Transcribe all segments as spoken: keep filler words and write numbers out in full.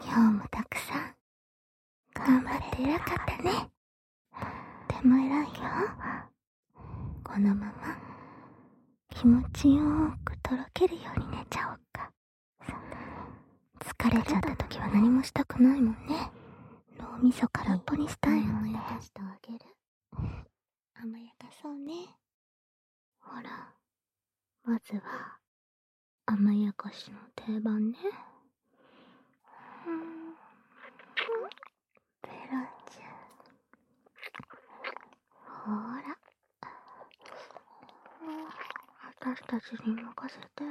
今日もたくさん頑張って偉かったね。でも偉いよ。このまま気持ちよーくとろけるように寝ちゃおうか。疲れちゃった時は何もしたくないもんね。脳みそ空っぽにしたいもんね。甘やかしてあげる。甘やかそうね。ほら、まずは甘やかしの定番ね。うん、ペロちゃん。ほら、私たちに任せて。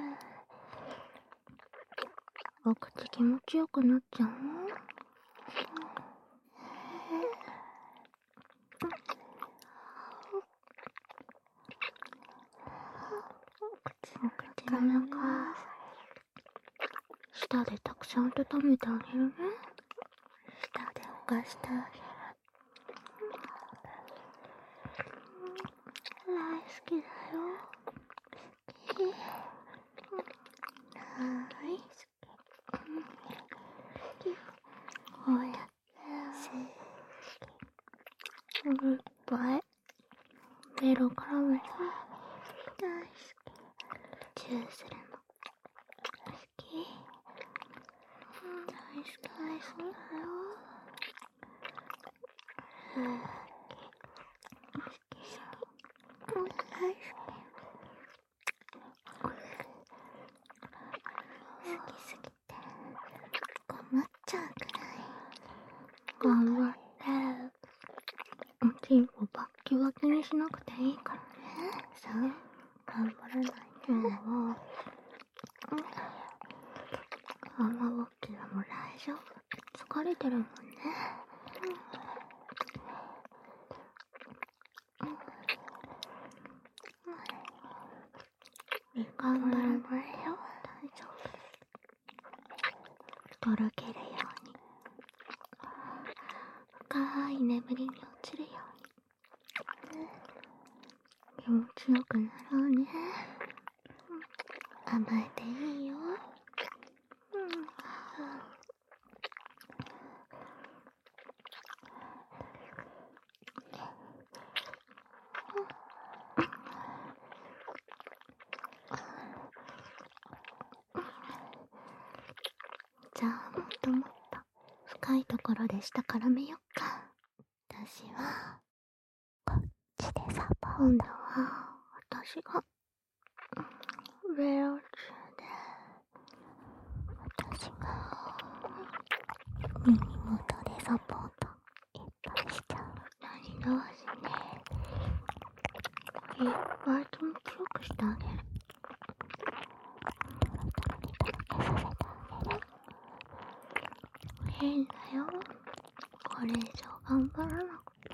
お口気持ちよくなっちゃう。お口の中、舌でたくさん温めてあげるね。舌で浮かしてあげる。大好きだよ。好き。大好き。こうやっていっぱいベロからめて大好き。チューするの好き。大好き大好きだよ。好き好き好き大好き。好きすぎて困っちゃうくらい頑張って。おちんこバッキバキにしなくていいからね。さあ、頑張らないと。もう雨ぼっきはもう大丈夫。疲れてるもんね。頑張らないよ。大丈夫。とろけるように。深い眠りに落ちるように。気持ちよくなろうね。甘えていいよ。じゃあもっともっと深いところで下からめよっか。私はこっちでサポート。今度は私がベロチュで、私が耳元でサポートいっぱいしちゃう。何同士ね。いっぱい気持ちよくしてあげる。変だよ。これ以上頑張らなくて。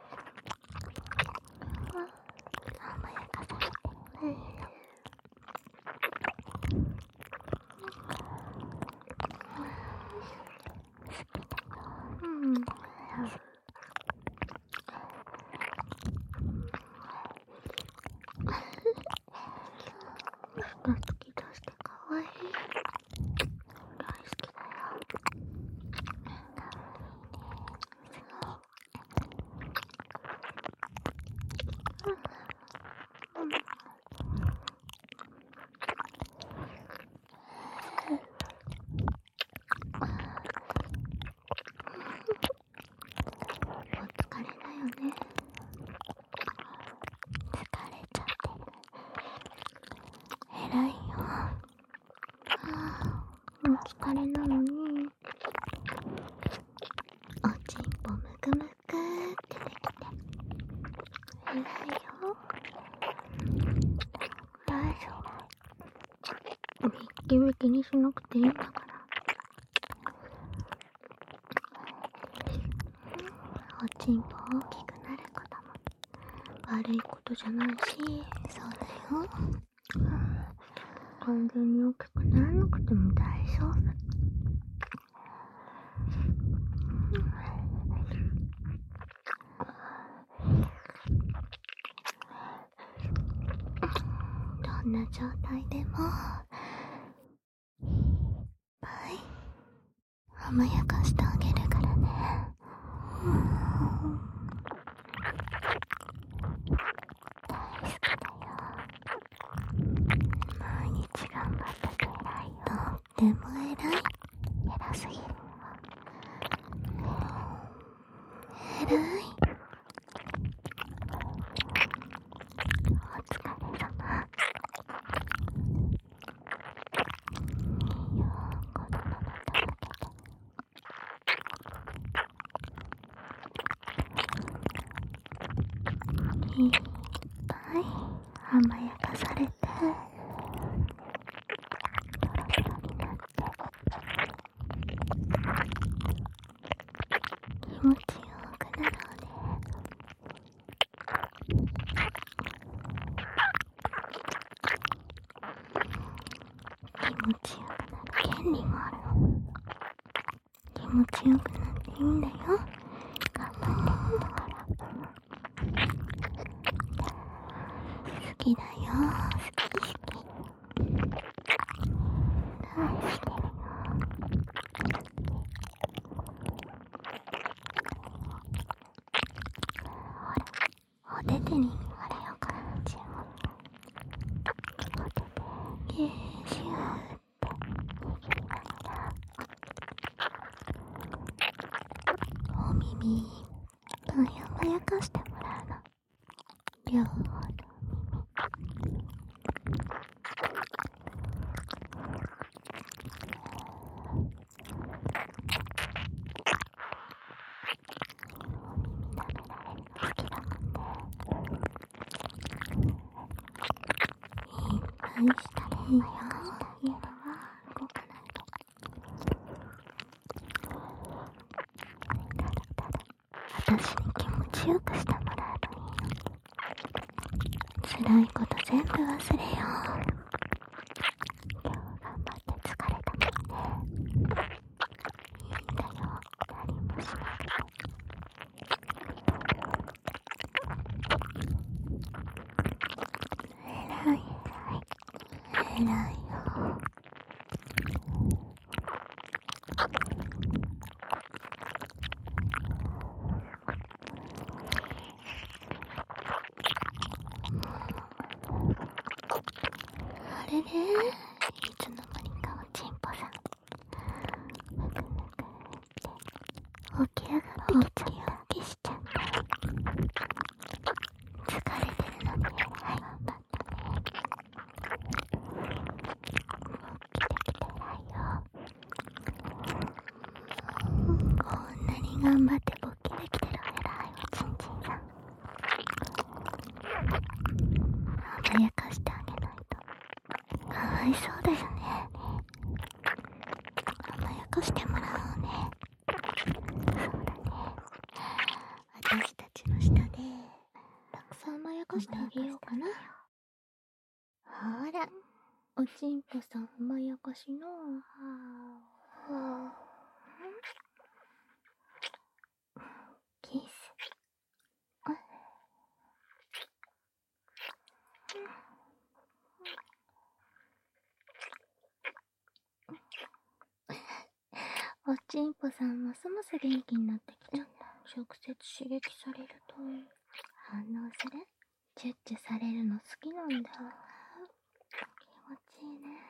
甘やかされてるね。うん。舌突き出してかわいい。大好きだよ。お疲れだよね。疲れちゃってる。偉いよ。はあ、お疲れなのにおちんぽむくむくってできて偉いよ。大丈夫。ミッキミキにしなくていいんだから。おちんぽ大きくなることも悪いことじゃないし、そうだよ。完全に大きくならなくても大丈夫。どんな状態でもいっぱい甘やかしてあげるからね。大好きだよ。毎日頑張ってて偉いよ。とっても偉い。偉すぎる。偉い。お疲れ様。いいよ、このままとろけて。いっぱい甘やかされて、トロトロになって、気持ちよくなろうね。気持ちよくなる権利もあるの。気持ちよくなっていいんだよ。頑張ってるんだから。好きだよ。好き好き。大好きだよ。ほら、お手手にあれよからちも。お手手、ギューシューって握りながら、お耳いっぱい甘やかしてもらうの。両方の耳。いっぱいしたらいいよ。家では動かないで。ただただ私に気持ちよくしてもらえばいいの。辛いこと全部忘れよう。今日頑張って疲れたもんね。いいんだよ。何もしなくて。偉い偉い。偉いよ。あれれ、いつの間にかおちんぽさん、ぬくぬくって起き上がってきちゃった。起きしちゃった。疲れてるのに偉い。頑張ったね。起きてきて偉いよ。こんなに頑張って勃起できてる偉いおちんちんさん。甘やかしてあげないとかわいそうだよね。甘やかしてもらおうね。そうだね。私たちの下でたくさん甘やかしてあげようかな。ほら、おちんぽさん甘やかしの。キス。おちんぽさんますます元気になってきちゃった。直接刺激されると反応する？チュッチュされるの好きなんだ。気持ちいいね。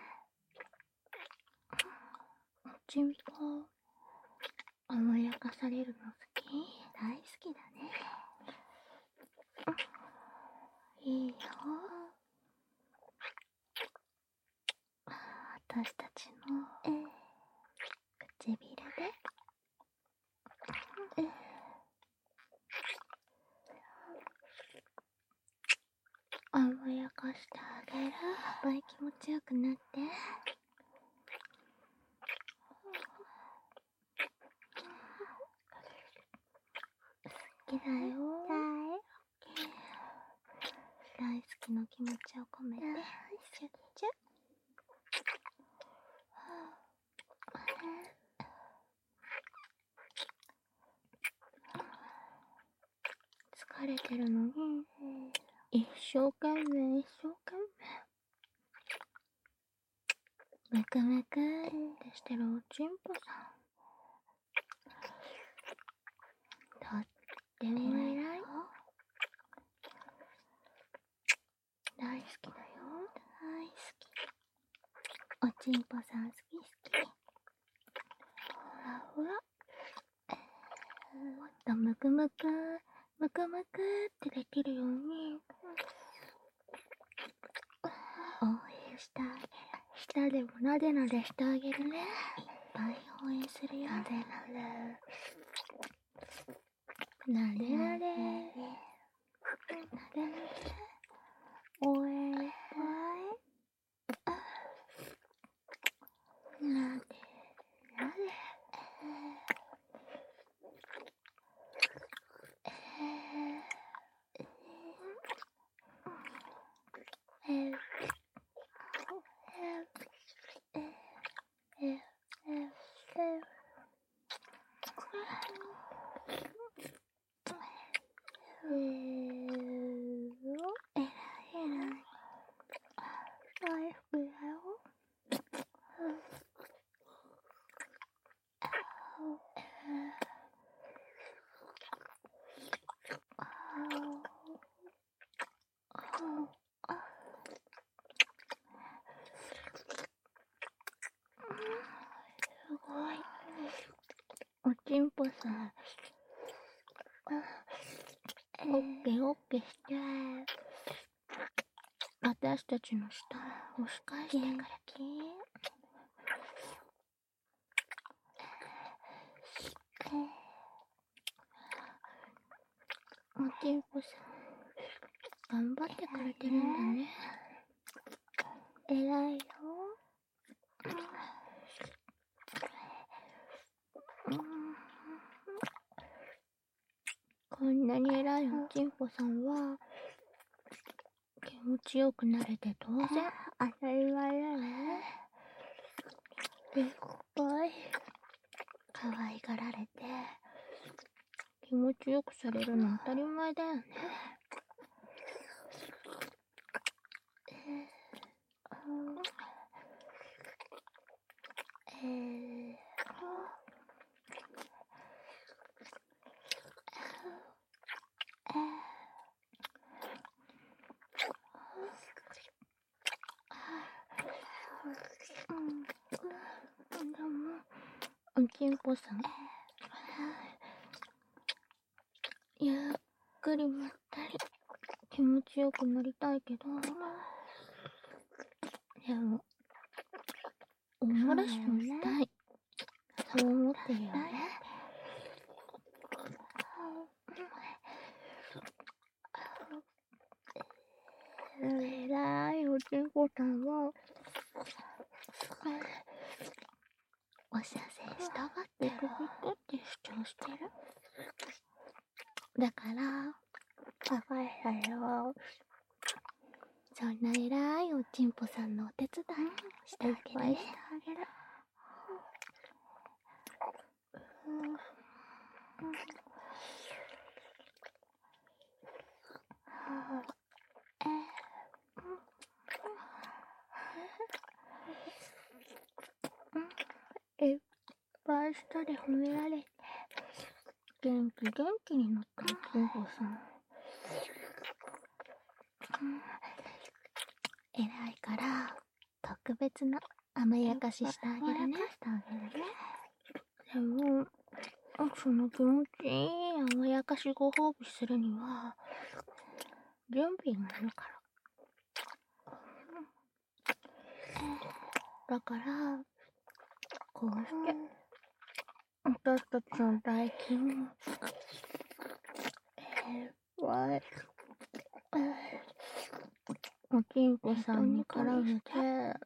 おちんぽ甘やかされるの好き？大好きだね。いいよ。私たちの唇で甘やかしてあげる。いっぱい気持ちよくなって。好きだよ。大好きの気持ちを込めてチュッチュッ。疲れてるのに一生懸命一生懸命むくむくってしてるおちんぽさん。 ても偉い。大好きだよ。大好き。おちんぽさん好き好き。ほらほら。もっとむくむく、むくむくってできるように応援してあげる。舌でもなでなでしてあげるね。いっぱい応援するよ。なでなで。なでなで。なでなで。応援いっぱい。なでなで。おちんぽさん、オッケーオッケーして、私たちの舌を押し返してくれて。おちんぽさん、頑張ってくれてるんだね。偉いよ。こんなに偉いおちんぽさんは気持ちよくなれて当然当たり前だよね。いっぱい可愛がられて気持ちよくされるの当たり前だよね。えーおちんぽさん、ゆっくりまったり気持ちよくなりたいけど、でもおもらしもしたい、そう思ってるよね。えらいおちんぽさんはお射精したがってる。ピクピクって主張してる。だからバカだよ。そんな偉いおちんぽさんのお手伝いしてあげるね。いっぱい舌で褒められて元気元気になったおちんぽさん。偉いから特別な甘やかししてあげるね。でもその気持ちいい甘やかしご褒美するには準備がいるから。だからこうして私たちの大金をえー、わいおちんぽさんに絡めて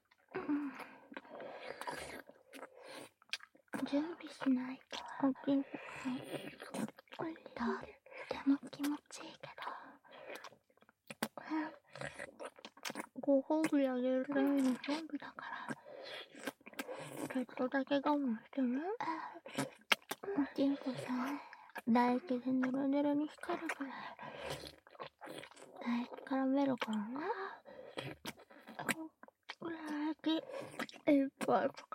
準備しないとおちんぽさんとっても気持ちいいけどご褒美あげるための準備だからちょっとだけ我慢してね。おちんぽさん唾液でぬるぬるに光るくらい唾液からめるからね。唾液いっぱい使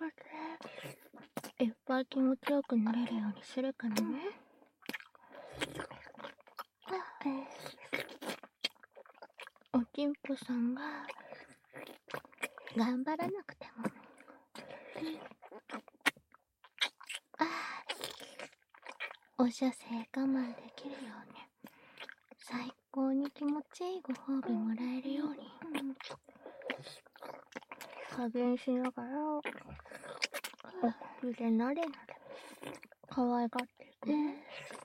っていっぱい気持ちよくなれるようにするからね。 おちんぽさんが頑張らなくても、あお射精我慢できるように、最高に気持ちいいご褒美もらえるように、加減しながらお口でなでなで可愛がっていくね。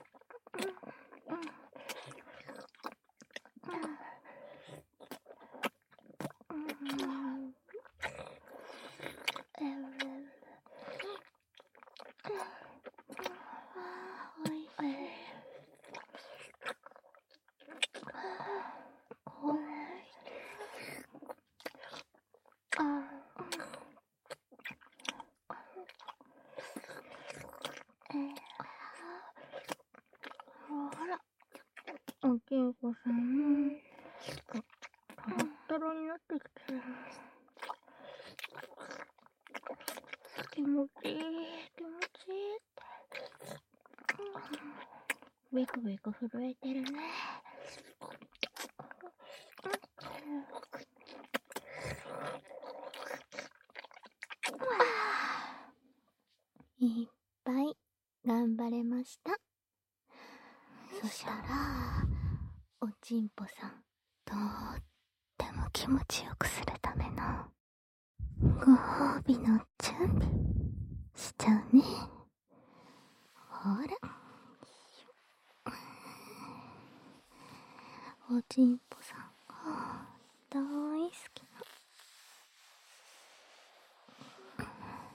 おちんこさん、トロットロになってきてる。気持ちいい、気持ちいいって。ビクビク震えてるね。いっぱい頑張れました。そしたら、おちんぽさん、とっても気持ちよくするためのご褒美の準備しちゃうね。ほら、おちんぽさんが大好きな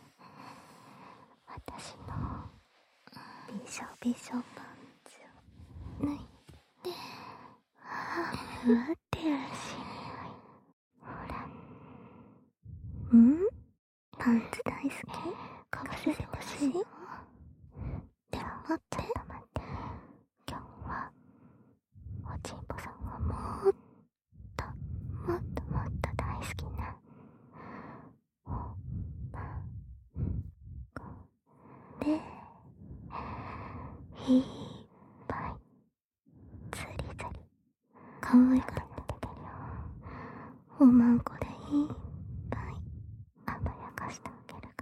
私のびしょびしょパンツを脱いで、ふわってやるし。ほら、ん？パンツ大好き？かぶせてほしい？では待って、待って。今日はおちんぽさんがもっともっともっと大好きなおまんこでいっぱいつりつり可愛がってあげてるよ。おまんこでいっぱい甘やかしてあげるから。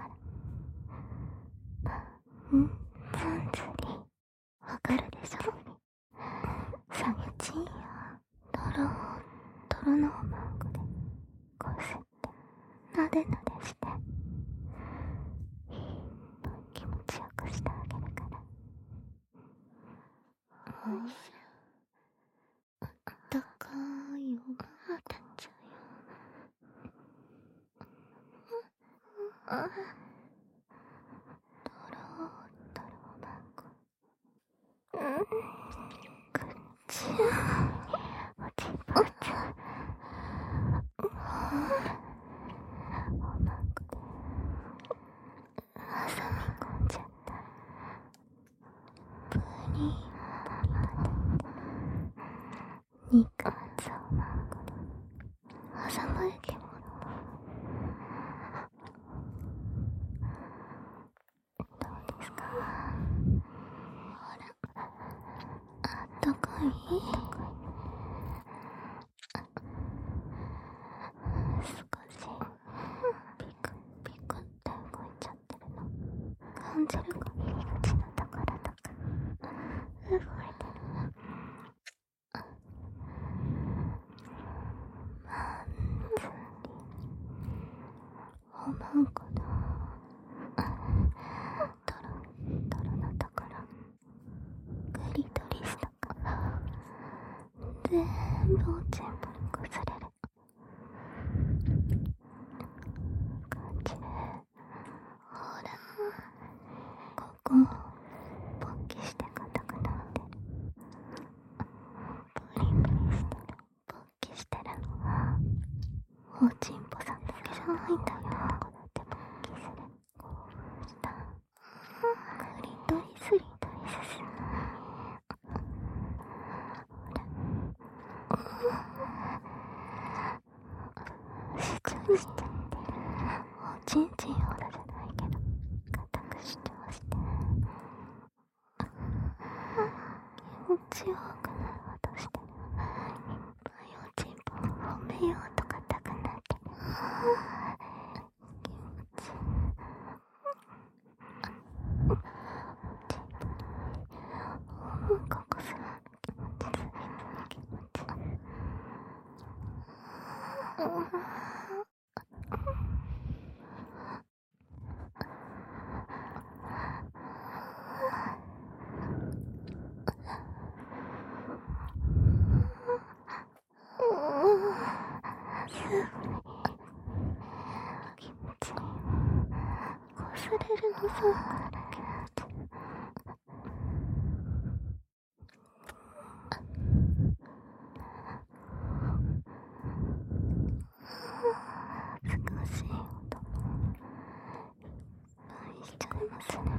パンツりわかるでしょ？さげちんやとろとろのおまんこでこうせってなでなでしていっぱい気持ちよくしてあげるから。おいしょ。あったかいおまん当たっちゃうよ。あとろとろおまんこ。うん。口おちんぽちゃん。おまんこで挟み込んじゃった。プニー肉厚おまんこで挟まれてもどうですか？ほら、あったかい？少しピクピクって動いちゃってるの感じるか？入り口のところとか動いてる。まんずりおまんこのトロトロのところ、クリトリスとか全部おちんぽにこすれる感じで、ほらここポッキして硬くなってる。プリプリしてる。ポッキしてるのはおちんぽさんだけじゃないんだよ。こうやってポッキする。こうしたクリトリスリトリスする。主張しちゃって、おちんちんほどじゃないけど固く主張して気持ちよくなろうとして気持ちいいよ。こすれるのそうから気持ちいい。少しい音もいっぱいしちゃいますね。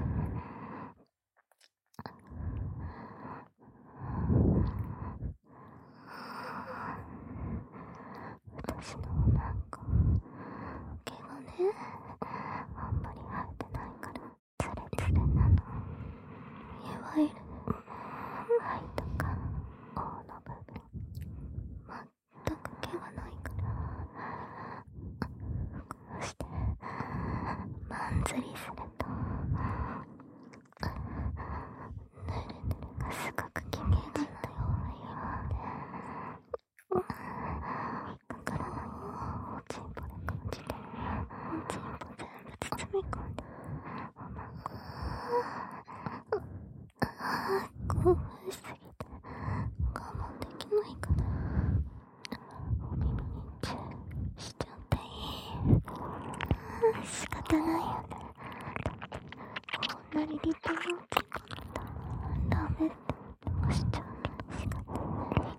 私のなんか毛がね、あんまり生えてないからツレツレなの。いわゆる肺とか尾の部分、全く毛がないから、こうしてマンズリするとヌルヌルがすごく気持ちいいんだよ。だからおちんぽで感じて、おちんぽ全部包み込んでおまんこ。あー、興奮しすぎて我慢できないからお耳にチューしちゃっていい。仕方ないよね。こんなに立派なおちんぽなんだ。ダメって押しちゃう。仕方ない。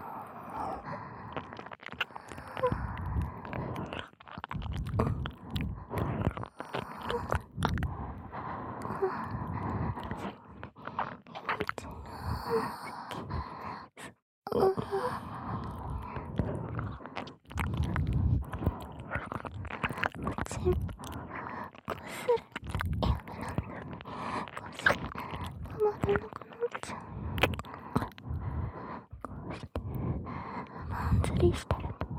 してると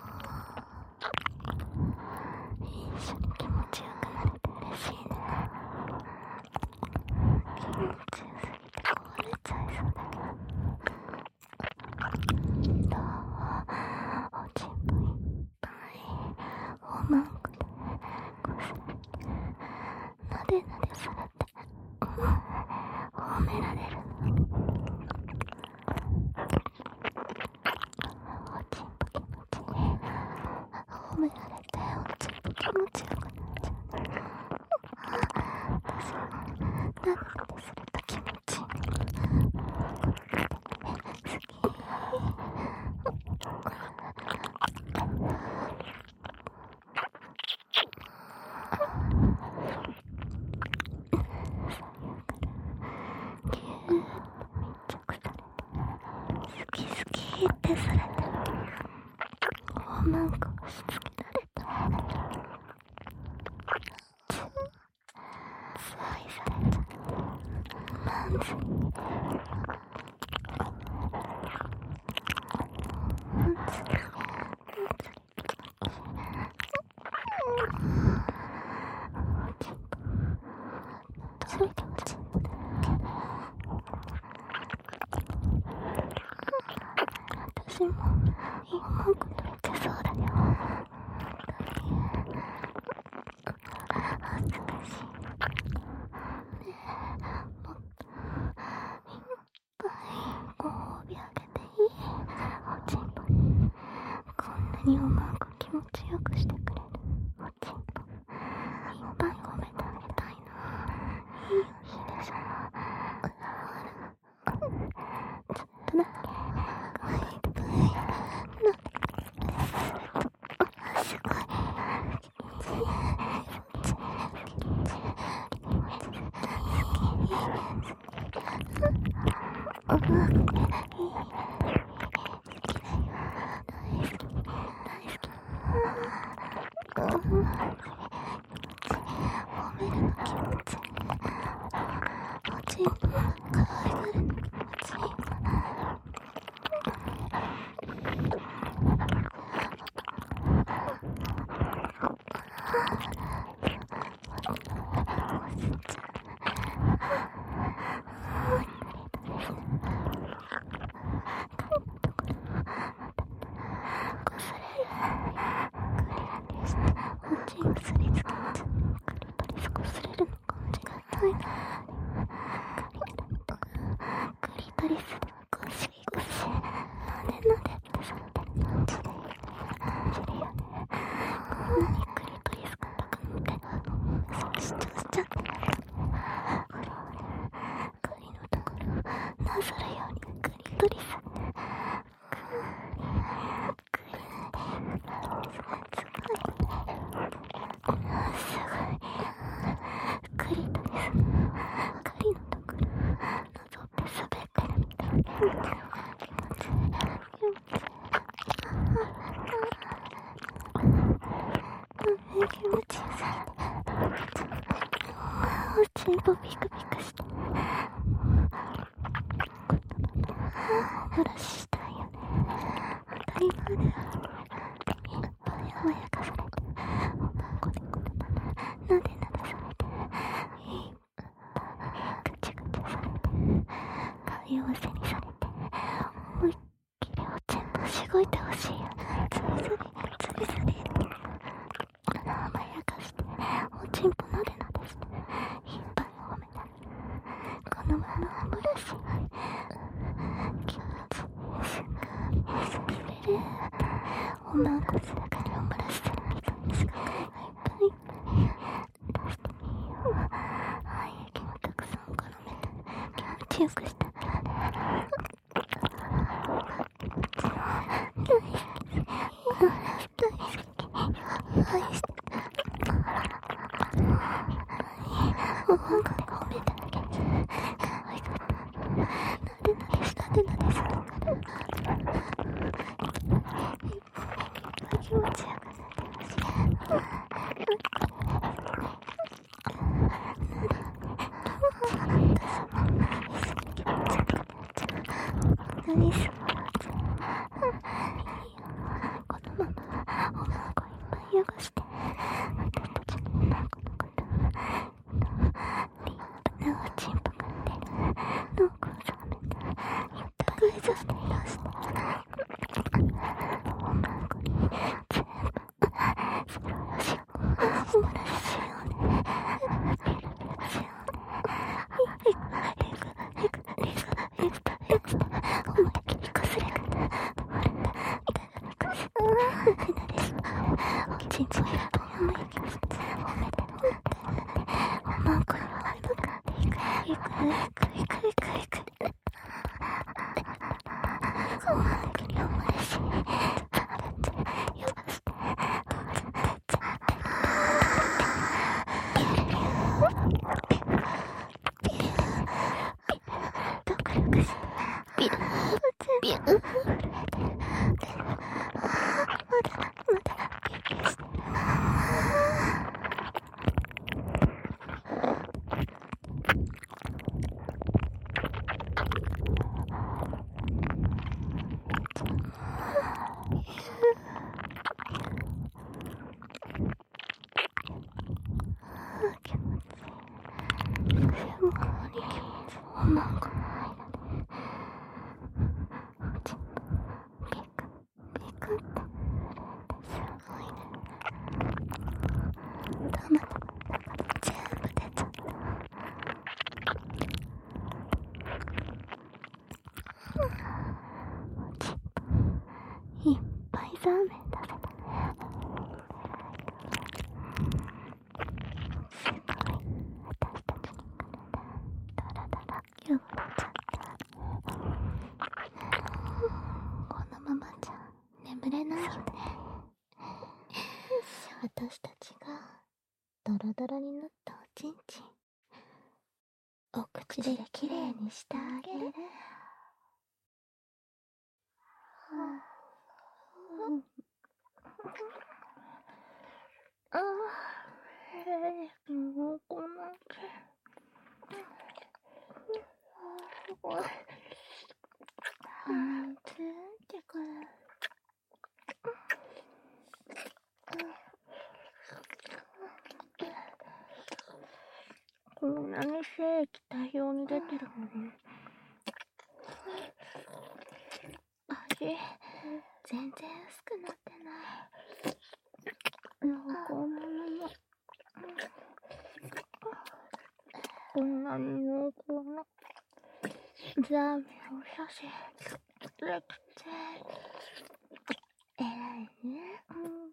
一緒に気持ちよくなれて嬉しいね。気持ちよすぎて壊れちゃいそうだけど。どう？おちんぽいっぱいおまんこでこすられてなでなでされて褒められるの。褒められておちんぽ気持ちよくなっちゃう。私もなでなですると気持ちいい。好き。好き好きってされておまんこ押し付けられてつつ愛されちゃう。マンズマンズマンズおちんぽそれでおちんぽだけど私もおまんこ取れてそうだよ。恥ずかしいね。もっといっぱいご褒美あげていい？おちんぽにこんなにおまんこ気持ちよくしてくれるおちんぽいっぱい褒めてあげたいの。いいよ、いいでしょ。ちょっとだけいっぱいなってすごい気持ちいい。気持ちいい。気持ちいい。好き。うん。いい。好きだよ。大好き。大好き。うん。褒めるの気持ちいい。おちんぽが可愛がるの気持ちいい。こすれる。 んぽピクピクしてブラシしたいよね。当たり前だよ。いっぱい甘やかされて、コテコテなでなでされて、いっぱいぐちぐちされて、買い合わせにされて、思いっきりおちんぽしごいてほしいよね。つりつりつりつり甘やかして、おちんぽなでなでして、いっぱい褒めて、このままブラシ気持ちいい瞬間にさせる。おまんこするからおブラシするみたいにすぐいっぱいいっぱい出してみよう。はい、液もたくさん絡めて気持ちよくしてあげる。大好き大好き大好きおまんこで褒めてあげる。可愛かった。なでなでしなでなでされるから気持ちよくなってほしい。何するの？このままおまんこいっぱい汚して、私たちのおまんこのことを立派なおちんぽが出る濃厚さめたいっぱい目指していらして、おまんこに全部それをしよう。おもらしようね。ピラピラしようね。へくへくへくへくへくへく思いっきりこすれくんだ。ほらだだがこすうわーなでしおちんぽいっぱい思いっきりして褒めて褒めて褒めておまんこにはんぶかっていくいくいくいくいくいくおまんこにおもらしつばってよくして独力してビュービュー震えてる。まだまだビュービューしてる。気持ちいい。すごい気持ちいい。おまんこの間でおちんぽピクピクってすごいね。たま全部出ちゃった。おちんぽいっぱいザーメン出せたね。すごい私たちの体ダラダラ汚れちゃった。このままじゃ眠れないよね。私たちがダラダラになったおちんちんお口できれいにしてあげる。ああ、へえ、もうこんなってすごい。うん、つーんってくる。こんなに精液大量に出てるのに味全然薄くなってない。なんかこのままこんなに濃厚なザーメンをさせれくて偉いね。うんうん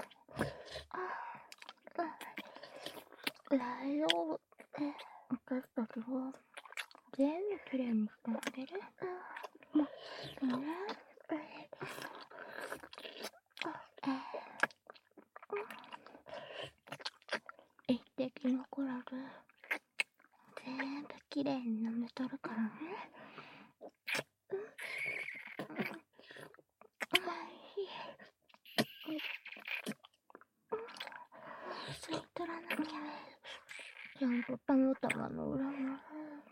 大丈夫。私たちは全部きれいにしてあげる。もっとね。一滴残らず全部きれいに舐めとるからね。吸い取らなきゃ。じゃあんとたまたまの裏が。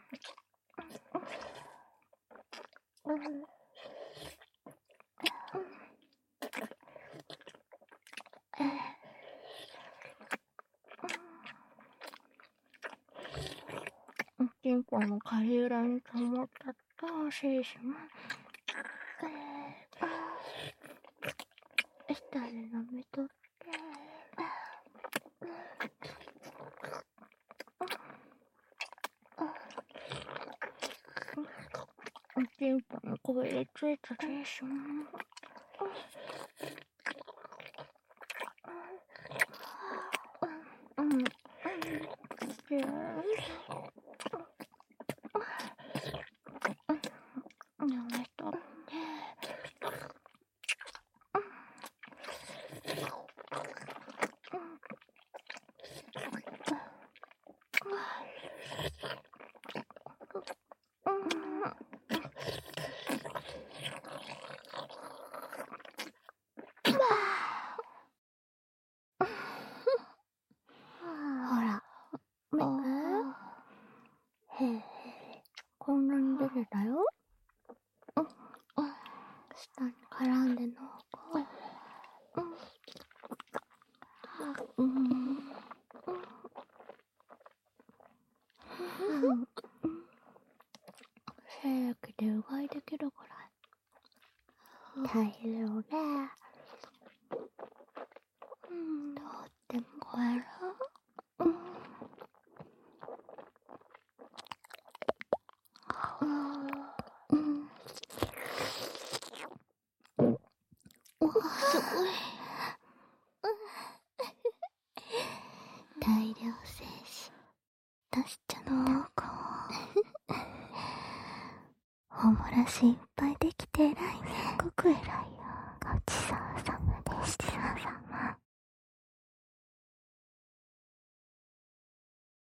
チンコのかゆらにともったとししま。下で舐めとって。チンポのこびりついたでしま。うん。うん。やめとって。ほら、見て。へえ、こんなに出てたよ。下に絡んでのこ。うん。うん。精液でうがいできるぐらい大量で、うん、とってもこえる。うん。うん。うわ、すごい。大量精子出しちゃった。おもらしいっぱいできて偉いね。すごく偉いよ。ごちそうさ